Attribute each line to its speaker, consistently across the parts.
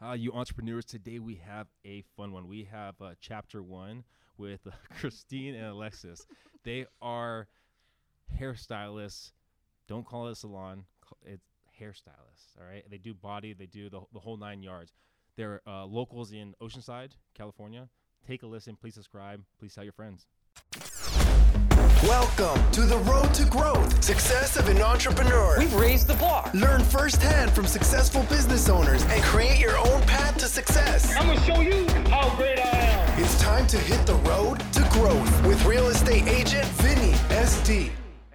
Speaker 1: You entrepreneurs, today we have a fun one. We have chapter 1 with Christine and Alexis. They are hairstylists. Don't call it a salon. It's hairstylists, all right? They do body. They do the whole 9 yards. They're locals in Oceanside, California. Take a listen. Please subscribe. Please tell your friends.
Speaker 2: Welcome to the road to growth, success of an entrepreneur.
Speaker 3: We've raised the bar.
Speaker 2: Learn firsthand from successful business owners and create your own path to success.
Speaker 3: I'm going to show you how great I am.
Speaker 2: It's time to hit the road to growth with real estate agent Vinny SD.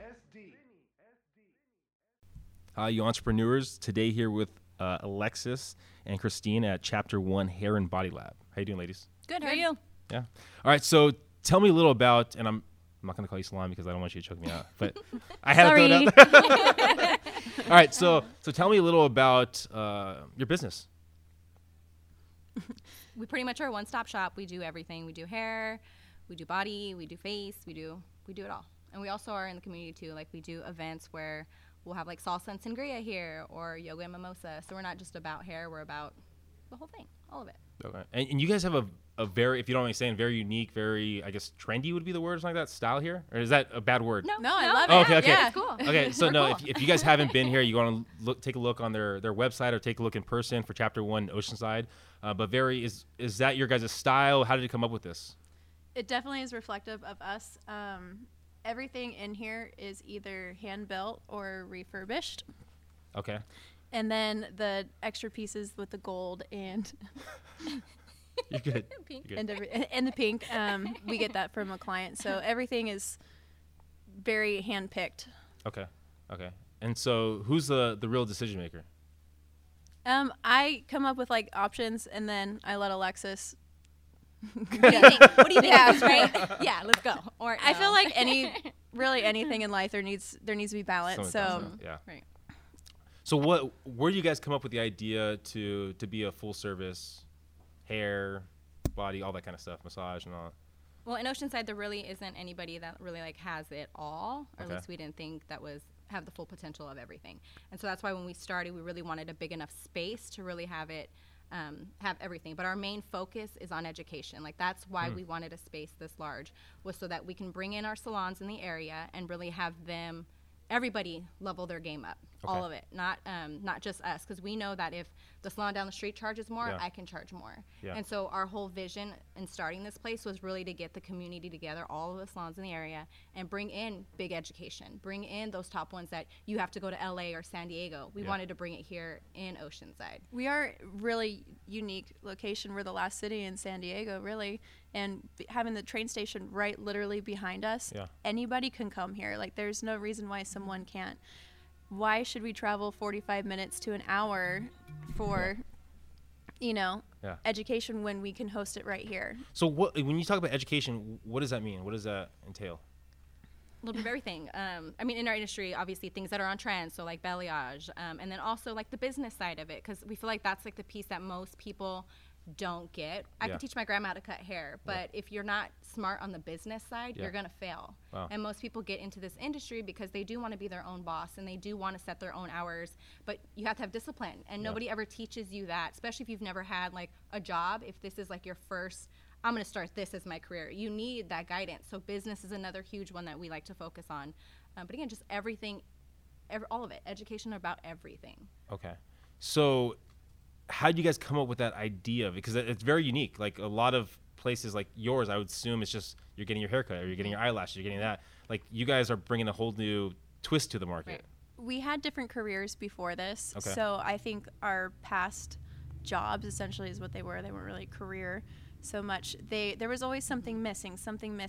Speaker 1: Hi, you entrepreneurs. Today here with Alexis and Christine at Chapter 1 Hair and Body Lab. How you doing, ladies?
Speaker 4: Good. How are you?
Speaker 1: Yeah. All right. So tell me a little about, and I'm not going to call you Salon because I don't want you to choke me out, but I had to throw it out there. All right. So tell me a little about your business.
Speaker 4: We pretty much are a one-stop shop. We do everything. We do hair, we do body, we do face, we do it all. And we also are in the community too. Like we do events where we'll have like salsa and sangria here or yoga and mimosa. So we're not just about hair. We're about the whole thing, all of it.
Speaker 1: Okay. And you guys have a very, if you don't mind saying, very unique, very, I guess, trendy would be the word or something like that, style here? Or is that a bad word?
Speaker 4: No,
Speaker 5: I love it.
Speaker 1: Oh, okay.
Speaker 4: Yeah, it's cool.
Speaker 1: Okay, so
Speaker 4: We're
Speaker 1: no,
Speaker 4: cool.
Speaker 1: if you guys haven't been here, you want to take a look on their website or take a look in person for Chapter 1 Oceanside. But is that your guys' style? How did you come up with this?
Speaker 5: It definitely is reflective of us. Everything in here is either hand built or refurbished.
Speaker 1: Okay.
Speaker 5: And then the extra pieces with the gold and
Speaker 1: You're good.
Speaker 4: Pink.
Speaker 1: You're good.
Speaker 5: and the pink, we get that from a client. So everything is very hand picked.
Speaker 1: Okay. And so who's the real decision maker?
Speaker 5: I come up with like options and then I let Alexis.
Speaker 4: What do you think? What do you think?
Speaker 5: Yeah.
Speaker 4: Is this right? Yeah, let's go. Or
Speaker 5: I
Speaker 4: no.
Speaker 5: feel like anything in life there needs to be balance.
Speaker 1: Some- yeah.
Speaker 4: Right.
Speaker 1: So where do you guys come up with the idea to be a full service hair, body, all that kind of stuff, massage and all?
Speaker 4: Well, in Oceanside, there really isn't anybody that really like has it all, or
Speaker 1: Okay.
Speaker 4: at least we didn't think that have the full potential of everything. And so that's why when we started, we really wanted a big enough space to really have it, have everything. But our main focus is on education. Like that's why we wanted a space this large, was so that we can bring in our salons in the area and really have everybody level their game up, all of it, not just us, because we know that if the salon down the street charges more,
Speaker 1: Yeah.
Speaker 4: I can charge more.
Speaker 1: Yeah.
Speaker 4: And so our whole vision in starting this place was really to get the community together, all of the salons in the area, and bring in big education, bring in those top ones that you have to go to LA or San Diego. We
Speaker 1: Yeah.
Speaker 4: wanted to bring it here in Oceanside.
Speaker 5: We are really unique location. We're the last city in San Diego, really, and having the train station right literally behind us.
Speaker 1: Yeah.
Speaker 5: Anybody can come here. Like there's no reason why someone can't. Why should we travel 45 minutes to an hour for,
Speaker 1: Yeah.
Speaker 5: education when we can host it right here?
Speaker 1: So when you talk about education, what does that mean? What does that entail?
Speaker 4: A little bit of everything. I mean, in our industry, obviously things that are on trend, so like balayage, and then also like the business side of it, because we feel like that's like the piece that most people don't get. I
Speaker 1: Yeah.
Speaker 4: could teach my grandma how to cut hair, but if you're not smart on the business side,
Speaker 1: Yeah.
Speaker 4: you're gonna fail.
Speaker 1: Wow.
Speaker 4: And most people get into this industry because they do want to be their own boss and they do want to set their own hours, but you have to have discipline, and nobody ever teaches you that, especially if you've never had like a job. If this is like your first, I'm going to start this as my career, you need that guidance. So business is another huge one that we like to focus on. But again, just everything, all of it, education about everything.
Speaker 1: Okay. So how did you guys come up with that idea? Because it's very unique. Like a lot of places like yours, I would assume it's just you're getting your haircut or you're getting your eyelashes, you're getting that. Like you guys are bringing a whole new twist to the market.
Speaker 4: Right.
Speaker 5: We had different careers before this.
Speaker 1: Okay.
Speaker 5: So I think our past jobs essentially is what they were. They weren't really career so much. There was always something missing.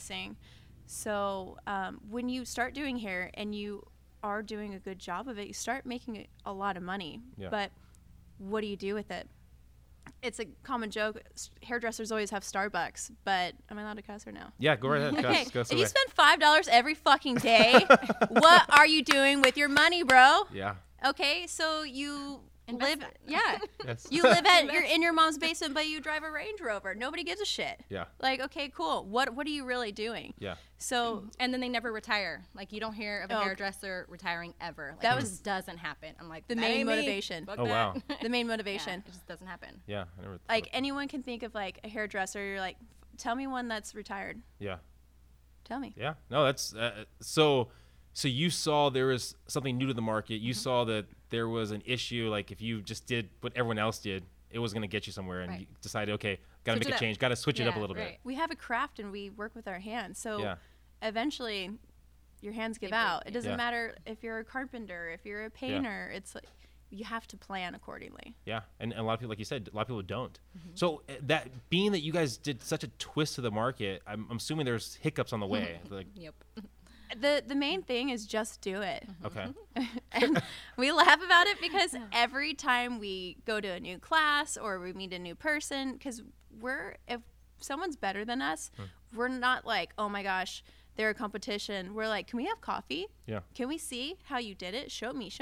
Speaker 5: So when you start doing hair and you are doing a good job of it, you start making a lot of money.
Speaker 1: Yeah.
Speaker 5: But what do you do with it? It's a common joke. Hairdressers always have Starbucks, but am I allowed to cuss or no?
Speaker 1: Yeah, go right ahead.
Speaker 5: Okay,
Speaker 1: Go
Speaker 5: if you spend $5 every fucking day, what are you doing with your money, bro?
Speaker 1: Yeah.
Speaker 5: Okay, so live.
Speaker 4: Invest it.
Speaker 5: Yeah,
Speaker 1: That's
Speaker 5: you live in your mom's basement, but you drive a Range Rover. Nobody gives a shit.
Speaker 1: yeah,
Speaker 5: Like, okay, cool. What are you really doing?
Speaker 1: yeah.
Speaker 5: So
Speaker 4: And then they never retire. Like you don't hear of a
Speaker 5: Oh.
Speaker 4: hairdresser retiring ever. Like,
Speaker 5: That
Speaker 4: it
Speaker 5: was
Speaker 4: just doesn't happen. I'm like
Speaker 5: the
Speaker 4: "That
Speaker 5: main
Speaker 4: ain't me.
Speaker 5: motivation.
Speaker 4: Fuck
Speaker 1: Oh,
Speaker 4: that."
Speaker 1: wow.
Speaker 5: the main
Speaker 4: Yeah,
Speaker 5: motivation.
Speaker 4: it just doesn't happen.
Speaker 1: Yeah, I never thought
Speaker 5: Like
Speaker 1: of-
Speaker 5: anyone can think of like a hairdresser. You're like, tell me one that's retired.
Speaker 1: yeah,
Speaker 5: Tell me.
Speaker 1: yeah. No, that's so. So you saw there was something new to the market. You saw that there was an issue. Like if you just did what everyone else did, it was going to get you somewhere, and
Speaker 4: Right.
Speaker 1: you decided, okay, got to
Speaker 4: Switch
Speaker 1: make
Speaker 4: it
Speaker 1: a
Speaker 4: up.
Speaker 1: change, got to switch it up a
Speaker 4: Yeah,
Speaker 1: little
Speaker 4: right.
Speaker 5: We have a craft and we work with our hands. So
Speaker 1: Yeah.
Speaker 5: eventually your hands give
Speaker 4: They
Speaker 5: out.
Speaker 4: break,
Speaker 5: It doesn't
Speaker 1: yeah.
Speaker 5: matter if you're a carpenter, if you're a painter. It's like you have to plan accordingly.
Speaker 1: bit. Yeah, and a lot of people, like you said, a lot of people don't.
Speaker 4: Mm-hmm.
Speaker 1: So that being that you guys did such a twist to the market, I'm assuming there's hiccups on the way. Like,
Speaker 4: Yep.
Speaker 5: The main thing is just do it.
Speaker 1: okay,
Speaker 5: And we laugh about it because every time we go to a new class or we meet a new person, because if someone's better than us, we're not like, oh my gosh, they're a competition. We're like, can we have coffee?
Speaker 1: yeah.
Speaker 5: Can we see how you did it? Show me.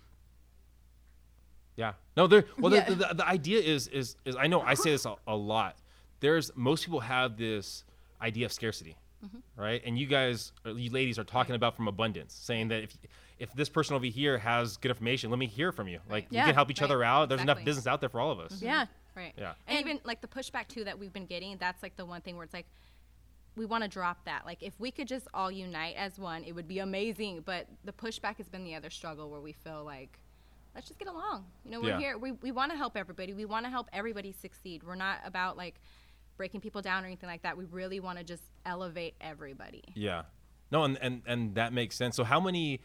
Speaker 1: Yeah. No, there. Well,
Speaker 5: Yeah.
Speaker 1: the idea is I know I say this a lot. Most people have this idea of scarcity, right? And you guys, or you ladies, are talking about from abundance, saying that if this person over here has good information, let me hear from you. Like we
Speaker 5: Yeah.
Speaker 1: can help each other
Speaker 4: Right.
Speaker 1: out. There's enough
Speaker 4: Exactly.
Speaker 1: business out there for all of us.
Speaker 5: Yeah.
Speaker 4: Right.
Speaker 1: Yeah.
Speaker 4: And,
Speaker 5: And-
Speaker 4: even like the pushback too that we've been getting, that's like the one thing where it's like we want to drop that. Like if we could just all unite as one, it would be amazing. But the pushback has been the other struggle where we feel like let's just get along. You know, we're
Speaker 1: Yeah.
Speaker 4: here. We want to help everybody. We want to help everybody succeed. We're not about like breaking people down or anything like that. We really want to just elevate everybody.
Speaker 1: Yeah. No, and that makes sense. So how many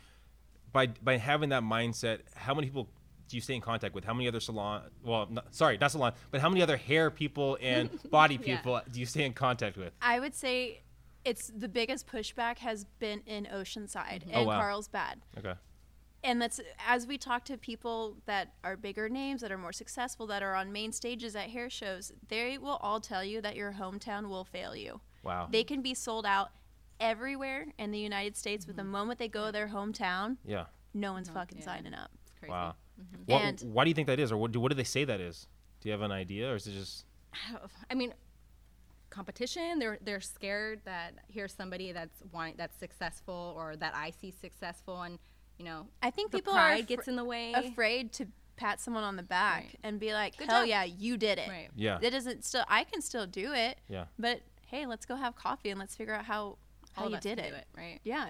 Speaker 1: by having that mindset, how many people do you stay in contact with? How many other salon? Well, not salon, but how many other hair people and body
Speaker 4: Yeah.
Speaker 1: people do you stay in contact with?
Speaker 5: I would say it's the biggest pushback has been in Oceanside
Speaker 1: Oh,
Speaker 5: and
Speaker 1: wow.
Speaker 5: Carlsbad.
Speaker 1: Okay.
Speaker 5: And that's as we talk to people that are bigger names, that are more successful, that are on main stages at hair shows, they will all tell you that your hometown will fail you.
Speaker 1: Wow.
Speaker 5: They can be sold out everywhere in the United States, but the moment they go to their hometown,
Speaker 1: Yeah.
Speaker 5: no one's fucking
Speaker 4: yeah.
Speaker 5: signing up.
Speaker 4: It's crazy.
Speaker 1: Wow.
Speaker 5: And-
Speaker 1: Why do you think that is, or what do they say that is? Do you have an idea, or is it just?
Speaker 4: I mean, competition. They're scared that here's somebody that's successful or that I see successful, and you know,
Speaker 5: I think
Speaker 4: the
Speaker 5: people are
Speaker 4: pride gets in the way.
Speaker 5: afraid to pat someone on the back
Speaker 4: Right.
Speaker 5: and be like,
Speaker 4: Good
Speaker 5: hell
Speaker 4: job.
Speaker 5: yeah, you did it.
Speaker 4: Right.
Speaker 1: Yeah.
Speaker 5: That doesn't still, I can still do it,
Speaker 1: Yeah.
Speaker 5: but hey, let's go have coffee and let's figure out how
Speaker 4: All of
Speaker 5: you
Speaker 4: us
Speaker 5: did
Speaker 4: can
Speaker 5: it.
Speaker 4: do it, right?
Speaker 5: Yeah.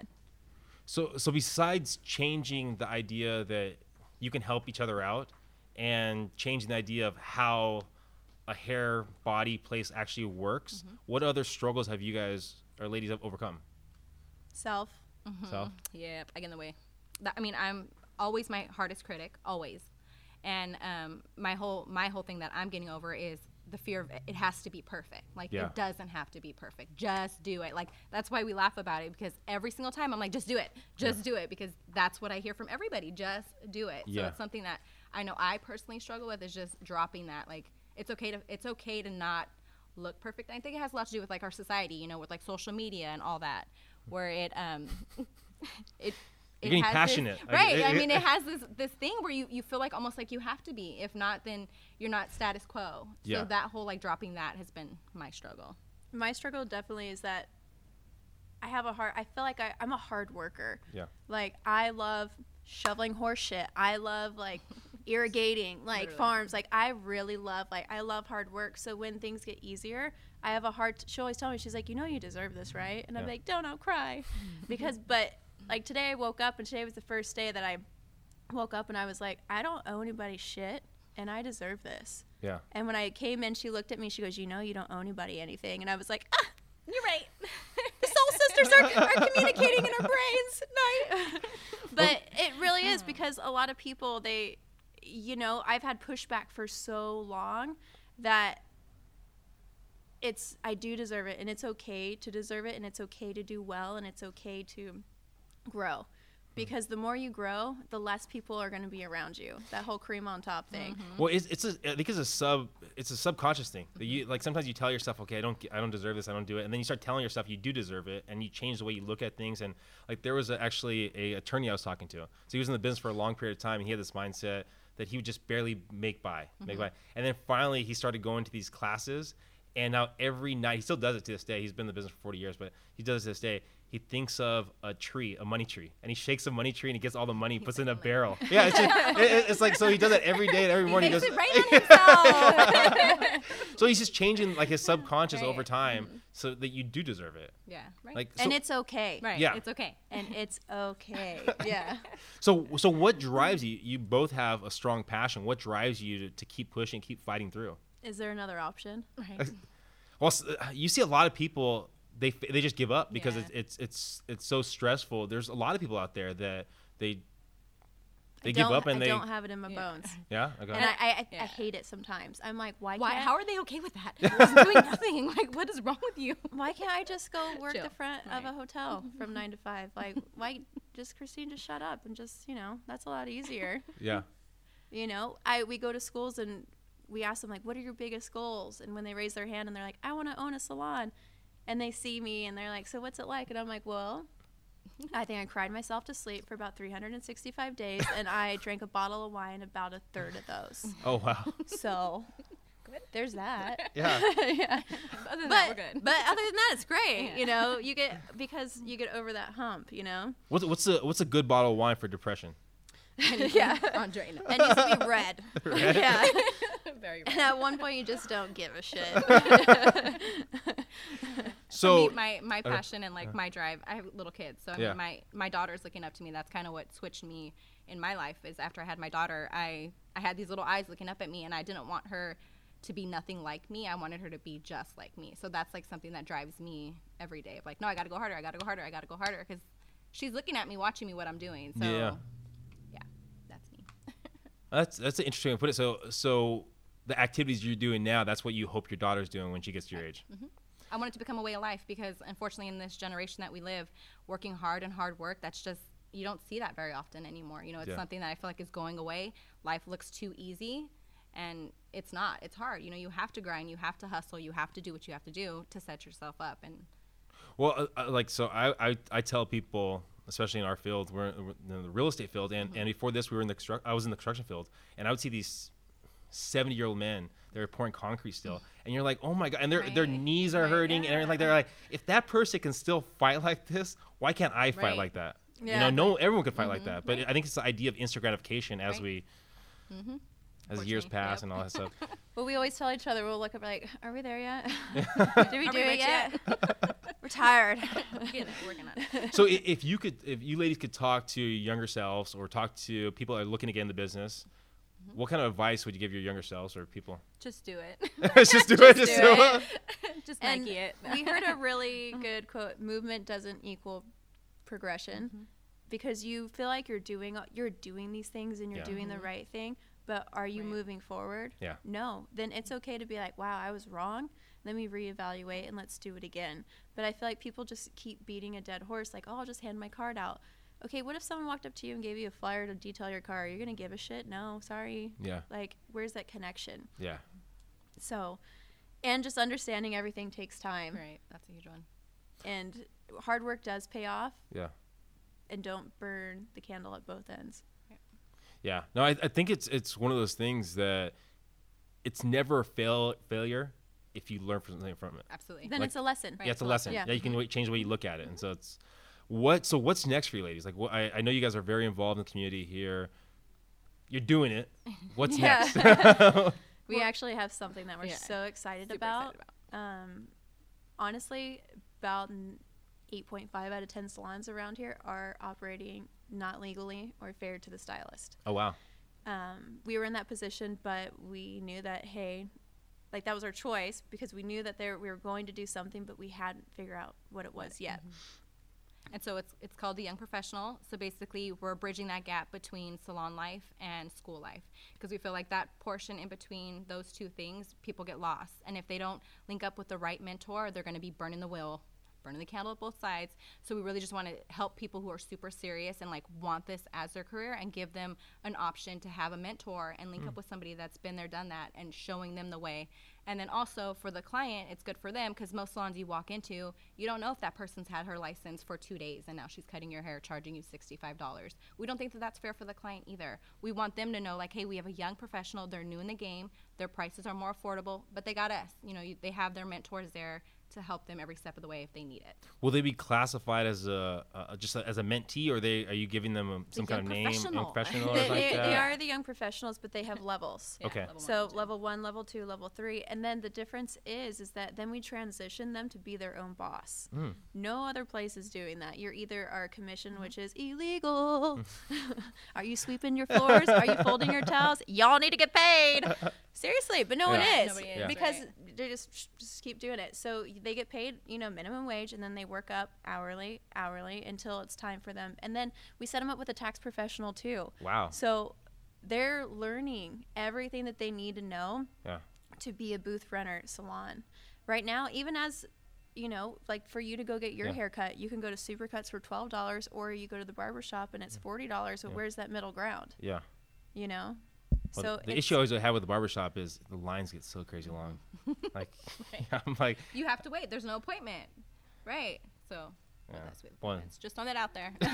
Speaker 1: So besides changing the idea that you can help each other out, and changing the idea of how a hair, body, place actually works, what other struggles have you guys or ladies have overcome?
Speaker 5: Self.
Speaker 1: So
Speaker 4: Yep, I get in the way. I mean, I'm always my hardest critic, always. And my whole thing that I'm getting over is the fear of it has to be perfect. Like
Speaker 1: Yeah.
Speaker 4: it doesn't have to be perfect. Just do it. Like that's why we laugh about it, because every single time I'm like, just do it. Just do it, because that's what I hear from everybody. Just do it.
Speaker 1: Yeah.
Speaker 4: So it's something that I know I personally struggle with, is just dropping that. Like it's okay to not look perfect. I think it has a lot to do with like our society, you know, with like social media and all that, where it it
Speaker 1: You're getting
Speaker 4: has
Speaker 1: passionate.
Speaker 4: this, right? I mean, it has this thing where you feel like almost like you have to be. If not, then you're not status quo.
Speaker 1: Yeah.
Speaker 4: So that whole like dropping that has been my struggle.
Speaker 5: My struggle definitely is that I feel like I'm a hard worker.
Speaker 1: yeah.
Speaker 5: Like I love shoveling horse shit. I love like irrigating like
Speaker 4: Literally.
Speaker 5: farms. Like I really love I love hard work. So when things get easier, I have a hard she always tells me, she's like, you know you deserve this, right? And I'm
Speaker 1: Yeah.
Speaker 5: like, don't cry. But like today I woke up, and today was the first day that I woke up and I was like, I don't owe anybody shit and I deserve this.
Speaker 1: Yeah.
Speaker 5: And when I came in, she looked at me, she goes, you know you don't owe anybody anything. And I was like, ah, you're right. The soul sisters are communicating in our brains. No. But it really is, because a lot of people, they, you know, I've had pushback for so long that I do deserve it, and it's okay to deserve it, and it's okay to do well, and it's okay to grow. Because the more you grow, the less people are going to be around you. That whole cream on top thing.
Speaker 1: Well, I think it's a subconscious thing that you like. Sometimes you tell yourself, okay, I don't deserve this, I don't do it, and then you start telling yourself you do deserve it, and you change the way you look at things. And like there was actually a attorney I was talking to. So he was in the business for a long period of time, and he had this mindset that he would just barely make by. And then finally he started going to these classes, and now every night, he still does it to this day. He's been in the business for 40 years, but he does it to this day. He thinks of a tree, a money tree, and he shakes a money tree and he gets all the money, puts it in a barrel. Yeah, it's like, so he does that every day and every morning.
Speaker 4: He makes
Speaker 1: he
Speaker 4: it rain on himself.
Speaker 1: So he's just changing like his subconscious
Speaker 4: Right.
Speaker 1: over time so that you do deserve it.
Speaker 4: Yeah, right.
Speaker 1: Like,
Speaker 5: And
Speaker 1: so,
Speaker 5: it's okay.
Speaker 4: right.
Speaker 1: yeah.
Speaker 4: It's okay.
Speaker 5: And it's okay. Yeah.
Speaker 1: so what drives you? You both have a strong passion. What drives you to keep pushing, keep fighting through?
Speaker 5: Is there another option?
Speaker 4: Right.
Speaker 1: Well, you see a lot of people, they just give up because
Speaker 4: Yeah.
Speaker 1: it's so stressful. There's a lot of people out there that they give up and
Speaker 5: I
Speaker 1: they
Speaker 5: don't have it in my bones.
Speaker 1: yeah. Okay.
Speaker 5: And I
Speaker 4: Yeah.
Speaker 5: hate it sometimes. I'm like, why
Speaker 4: Why?
Speaker 5: can't
Speaker 4: How are they okay with that? Just doing nothing. Like, what is wrong with you?
Speaker 5: why can't I just go work
Speaker 4: Chill.
Speaker 5: the front of a
Speaker 4: Right.
Speaker 5: hotel from 9 to 5? Like, why just Christine, just shut up and just, that's a lot easier.
Speaker 1: yeah.
Speaker 5: We go to schools and we ask them, like, what are your biggest goals? And when they raise their hand and they're like, I want to own a salon. And they see me and they're like, so what's it like? And I'm like, well, I think I cried myself to sleep for about 365 days, and I drank a bottle of wine about a third of those.
Speaker 1: Oh wow.
Speaker 5: So there's that.
Speaker 1: Yeah.
Speaker 5: Yeah.
Speaker 4: Other than that, we're
Speaker 5: But
Speaker 4: good.
Speaker 5: but other than that, it's great.
Speaker 4: Yeah.
Speaker 5: You get over that hump.
Speaker 1: What's a good bottle of wine for depression?
Speaker 5: Yeah.
Speaker 4: Andre, no.
Speaker 5: It needs to be red.
Speaker 1: Red?
Speaker 5: Yeah.
Speaker 4: Very
Speaker 5: And
Speaker 4: right.
Speaker 5: at one point, you just don't give a shit.
Speaker 1: So
Speaker 4: For me, my passion and like my drive, I have little kids, so I
Speaker 1: Yeah.
Speaker 4: mean, my daughter's looking up to me. That's kind of what switched me in my life. Is after I had my daughter, I had these little eyes looking up at me, and I didn't want her to be nothing like me. I wanted her to be just like me. So that's like something that drives me every day. Of like, no, I got to go harder. I got to go harder. I got to go harder because she's looking at me, watching me what I'm doing. So
Speaker 1: Yeah.
Speaker 4: yeah, that's me.
Speaker 1: that's an interesting way to put it. So the activities you're doing now, that's what you hope your daughter's doing when she gets to your age.
Speaker 4: I want it to become a way of life because unfortunately in this generation that we live, working hard and hard work, that's just, you don't see that very often anymore. It's
Speaker 1: Yeah.
Speaker 4: something that I feel like is going away. Life looks too easy and it's not. It's hard. You have to grind, you have to hustle, you have to do what you have to do to set yourself up. And
Speaker 1: Well, I tell people, especially in our field, we're in the real estate field, and before this, we were I was in the construction field, and I would see these 70-year-old men. They're pouring concrete still, and you're like, oh my god, and their
Speaker 4: Right.
Speaker 1: knees are
Speaker 4: Right,
Speaker 1: hurting,
Speaker 4: yeah.
Speaker 1: and they're like, if that person can still fight like this, why can't I fight
Speaker 4: Right.
Speaker 1: like that?
Speaker 5: Yeah.
Speaker 1: No, everyone can fight like that, but I think it's the idea of instant gratification as
Speaker 4: Right.
Speaker 1: we. As years
Speaker 4: Unfortunately,
Speaker 1: pass
Speaker 4: yep.
Speaker 1: and all that stuff.
Speaker 5: But we always tell each other, we'll look up like, are we there yet? Did we
Speaker 4: Are
Speaker 5: do
Speaker 4: we
Speaker 5: it
Speaker 4: rich
Speaker 5: yet? We're tired.
Speaker 4: we're working on it.
Speaker 1: So if you ladies could talk to younger selves or talk to people that are looking to get into business, what kind of advice would you give your younger selves or people?
Speaker 4: Just do it.
Speaker 1: Just do it. Just
Speaker 5: do
Speaker 1: do
Speaker 5: it.
Speaker 1: it.
Speaker 4: Just
Speaker 5: And
Speaker 4: Nike it.
Speaker 5: we heard a really good quote: "Movement doesn't equal progression," because you feel like you're doing these things and you're
Speaker 1: Yeah.
Speaker 5: doing the right thing, but are you
Speaker 4: Right.
Speaker 5: moving forward?
Speaker 1: Yeah.
Speaker 5: No. Then it's okay to be like, "Wow, I was wrong. Let me reevaluate and let's do it again." But I feel like people just keep beating a dead horse, like, "Oh, I'll just hand my card out." Okay, what if someone walked up to you and gave you a flyer to detail your car? Are you gonna give a shit? No, sorry.
Speaker 1: Yeah.
Speaker 5: Like, where's that connection?
Speaker 1: Yeah.
Speaker 5: So, and just understanding everything takes time.
Speaker 4: Right. That's a huge one.
Speaker 5: And hard work does pay off,
Speaker 1: Yeah.
Speaker 5: and don't burn the candle at both ends.
Speaker 1: Yeah. No, I think it's one of those things that it's never a failure if you learn something from it.
Speaker 4: Absolutely.
Speaker 5: Then
Speaker 1: Like-
Speaker 5: it's a lesson.
Speaker 4: Right.
Speaker 1: Yeah, it's a lesson.
Speaker 5: Yeah.
Speaker 1: Yeah, you can change the way you look at it. And so what's next for you ladies? Like, I know you guys are very involved in the community here. You're doing it. What's
Speaker 5: Yeah.
Speaker 1: next?
Speaker 5: We actually have something that we're
Speaker 4: Yeah.
Speaker 5: so excited
Speaker 4: Super
Speaker 5: about.
Speaker 4: excited
Speaker 5: Honestly, about 8.5 out of 10 salons around here are operating not legally or fair to the stylist.
Speaker 1: Oh wow.
Speaker 5: We were in that position, but we knew that, hey, like that was our choice because we knew that we were going to do something, but we hadn't figured out what it was yet.
Speaker 4: And so it's called the Young Professional. So basically, we're bridging that gap between salon life and school life because we feel like that portion in between those two things, people get lost. And if they don't link up with the right mentor, they're going to be burning the wheel burning the candle at both sides. So we really just want to help people who are super serious and like want this as their career and give them an option to have a mentor and link up with somebody that's been there, done that, and showing them the way. And then also for the client, it's good for them because most salons you walk into, you don't know if that person's had her license for 2 days and now she's cutting your hair, charging you $65. We don't think that that's fair for the client either. We want them to know, like, hey, we have a young professional, they're new in the game, their prices are more affordable, but they got us. You know, they have their mentors there to help them every step of the way if they need it.
Speaker 1: Will they be classified as as a mentee, or are you giving them some kind of name? Professional or like that?
Speaker 5: They are the young professionals, but they have levels.
Speaker 4: Yeah,
Speaker 1: Okay.
Speaker 4: level 1
Speaker 5: So
Speaker 4: and 2.
Speaker 5: level 1, level 2, level 3, and then the difference is that then we transition them to be their own boss. No other place is doing that. You're either our commission, which is illegal. Are you sweeping your floors? Are you folding your towels? Y'all need to get paid. Seriously, but no one
Speaker 1: Yeah.
Speaker 5: is
Speaker 4: Nobody is,
Speaker 1: Yeah.
Speaker 5: because
Speaker 4: right.
Speaker 5: they just keep doing it. So they get paid, minimum wage, and then they work up hourly until it's time for them. And then we set them up with a tax professional too.
Speaker 1: Wow.
Speaker 5: So they're learning everything that they need to know
Speaker 1: Yeah.
Speaker 5: to be a booth renter salon. Right now, even as like for you to go get your
Speaker 1: Yeah.
Speaker 5: haircut, you can go to Supercuts for $12, or you go to the barber shop and it's $40. So
Speaker 1: Yeah.
Speaker 5: where's that middle ground?
Speaker 1: Yeah.
Speaker 5: You know?
Speaker 1: Well,
Speaker 5: So
Speaker 1: the
Speaker 5: it's-
Speaker 1: issue I always have with the barbershop is the lines get so crazy long. Like, I'm like,
Speaker 4: You have to wait. There's no appointment. Right. So
Speaker 1: Yeah.
Speaker 4: that's with
Speaker 1: Well-
Speaker 4: appointments. Just throwing that out there.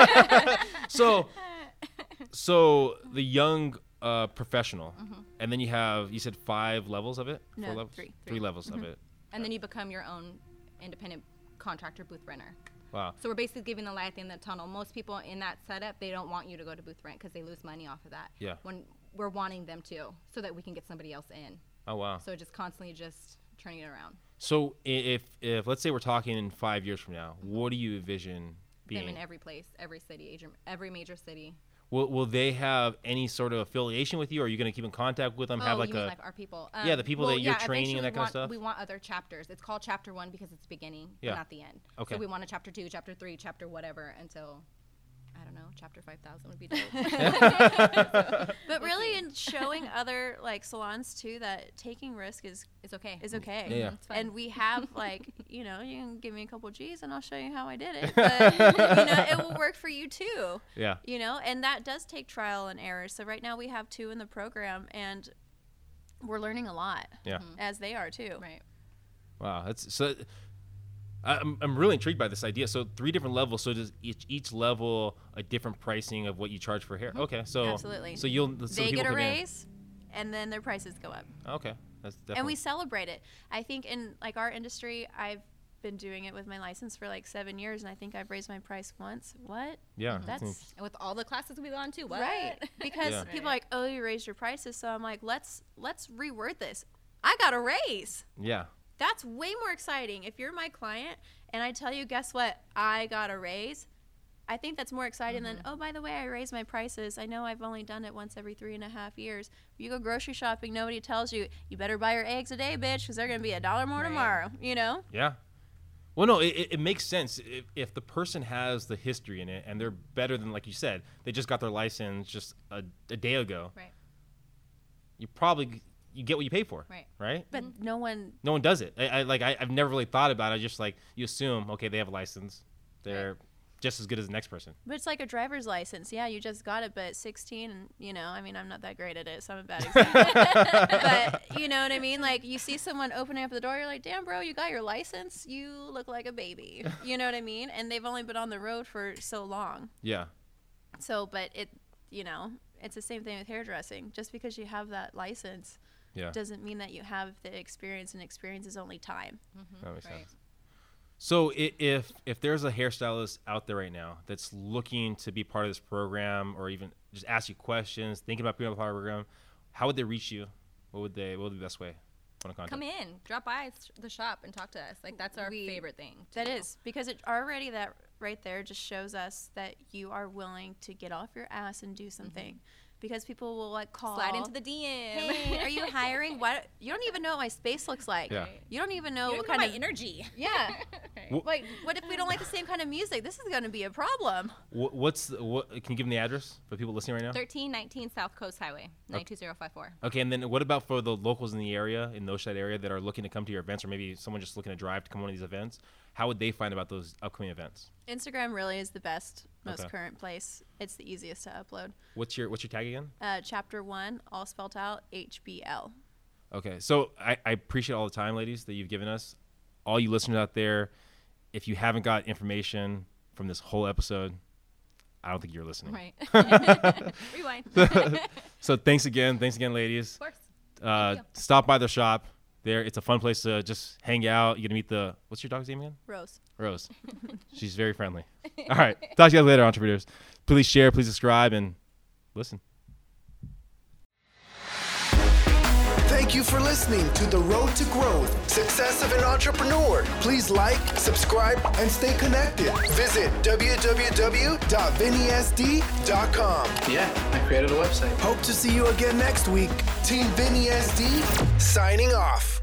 Speaker 1: so the young professional, and then you said 5 levels of it?
Speaker 5: No,
Speaker 1: 4 levels?
Speaker 5: 3.
Speaker 1: 3 levels of it.
Speaker 4: And then you become your own independent contractor booth renter.
Speaker 1: Wow.
Speaker 4: So we're basically giving the light at the end of the tunnel. Most people in that setup, they don't want you to go to booth rent because they lose money off of that.
Speaker 1: Yeah.
Speaker 4: When we're wanting them to, so that we can get somebody else in.
Speaker 1: Oh, wow.
Speaker 4: So just constantly just turning it around.
Speaker 1: So if let's say we're talking in 5 years from now, what do you envision being?
Speaker 4: Them in every place, every city, every major city.
Speaker 1: Will they have any sort of affiliation with you? Or are you going to keep in contact with them? Have like
Speaker 4: you mean
Speaker 1: a
Speaker 4: like our people?
Speaker 1: Yeah, the people that you're
Speaker 4: yeah,
Speaker 1: training and
Speaker 4: eventually
Speaker 1: that kind of stuff?
Speaker 4: We want other chapters. It's called Chapter 1 because it's the beginning,
Speaker 1: Yeah.
Speaker 4: but not the end.
Speaker 1: Okay.
Speaker 4: So we want a Chapter 2, Chapter 3, Chapter whatever until, I don't know, Chapter 5,000 would be dope.
Speaker 5: But really, in showing other like salons too that taking risk is
Speaker 4: It's okay.
Speaker 5: okay.
Speaker 1: Yeah.
Speaker 4: It's fun.
Speaker 5: And we have like, you can give me a couple G's and I'll show you how I did it. But, it will work for you too.
Speaker 1: yeah.
Speaker 5: And that does take trial and error. So right now we have 2 in the program and we're learning a lot
Speaker 1: Yeah.
Speaker 5: as they are too.
Speaker 4: Right.
Speaker 1: Wow, that's so. I'm really intrigued by this idea. So 3 different levels. So does each level a different pricing of what you charge for hair? Okay, so
Speaker 5: Absolutely.
Speaker 1: So
Speaker 5: They get a raise and then their prices go up.
Speaker 1: Okay, that's definitely.
Speaker 5: And we celebrate it. I think in like our industry, I've been doing it with my license for like 7 years, and I think I've raised my price once. What?
Speaker 1: yeah.
Speaker 5: That's
Speaker 4: And with all the classes we go on too, what?
Speaker 5: right. Because
Speaker 1: Yeah.
Speaker 5: people are like, oh, you raised your prices. So I'm like, let's reword this. I got a raise.
Speaker 1: Yeah.
Speaker 5: That's way more exciting. If you're my client and I tell you, guess what? I got a raise. I think that's more exciting than, oh, by the way, I raised my prices. I know I've only done it once every 3.5 years. You go grocery shopping, nobody tells you, you better buy your eggs a day, bitch, because they're going to be $1 more
Speaker 4: Right.
Speaker 5: tomorrow,
Speaker 1: Yeah. Well, no, it makes sense if the person has the history in it and they're better than, like you said, they just got their license just a day ago.
Speaker 4: Right.
Speaker 1: You get what you pay for.
Speaker 4: Right.
Speaker 1: Right.
Speaker 5: But no one,
Speaker 1: No one does it. I've never really thought about it. I just like you assume, okay, they have a license, they're just as good as the next person.
Speaker 5: but it's like a driver's license. Yeah, you just got it, but 16, and, I mean, I'm not that great at it, so I'm a bad example. But you know what I mean? Like, you see someone opening up the door, you're like, damn, bro, you got your license? You look like a baby. You know what I mean? And they've only been on the road for so long.
Speaker 1: Yeah.
Speaker 5: So, but it's the same thing with hairdressing. Just because you have that license
Speaker 1: Yeah.
Speaker 5: doesn't mean that you have the experience, and experience is only time.
Speaker 1: That makes
Speaker 4: Right.
Speaker 1: sense. So if there's a hairstylist out there right now that's looking to be part of this program, or even just ask you questions, thinking about being a part of the program, how would they reach you? What would be the best way? Want to contact?
Speaker 4: Come in, drop by the shop and talk to us. Like that's our favorite thing.
Speaker 5: That is, because it already, that right there just shows us that you are willing to get off your ass and do something. Because people will like call,
Speaker 4: Slide into the DM.
Speaker 5: hey, are you hiring? What? You don't even know what my space looks like.
Speaker 1: Yeah.
Speaker 5: You don't even know
Speaker 4: You
Speaker 5: what
Speaker 4: don't know
Speaker 5: kind
Speaker 4: my
Speaker 5: of
Speaker 4: energy.
Speaker 5: Yeah.
Speaker 1: Wh-
Speaker 5: Like, what if we don't like the same kind of music? This is going to be a problem.
Speaker 1: What can you give them the address for people listening right now?
Speaker 4: 1319 South Coast Highway, 92054.
Speaker 1: Okay, and then what about for the locals in the area, in the Oceanside area, that are looking to come to your events, or maybe someone just looking to drive to come to one of these events? how would they find about those upcoming events?
Speaker 5: Instagram really is the best, most
Speaker 1: Okay.
Speaker 5: current place. It's the easiest to upload.
Speaker 1: What's your tag again?
Speaker 5: Chapter 1, all spelled out, HBL.
Speaker 1: Okay, so I appreciate all the time, ladies, that you've given us. All you listeners out there, if you haven't got information from this whole episode, I don't think you're listening.
Speaker 4: Right. Rewind.
Speaker 1: So thanks again, ladies.
Speaker 4: Of course. Thank you.
Speaker 1: Stop by the shop. There, it's a fun place to just hang out. You get to meet what's your dog's name again?
Speaker 5: Rose.
Speaker 1: She's very friendly. All right, talk to you guys later, entrepreneurs. Please share, please subscribe, and listen.
Speaker 2: Thank you for listening to The Road to Growth, Success of an Entrepreneur. Please like, subscribe, and stay connected. Visit www.VinnySD.com.
Speaker 6: Yeah, I created a website.
Speaker 2: Hope to see you again next week. Team Vinny SD, signing off.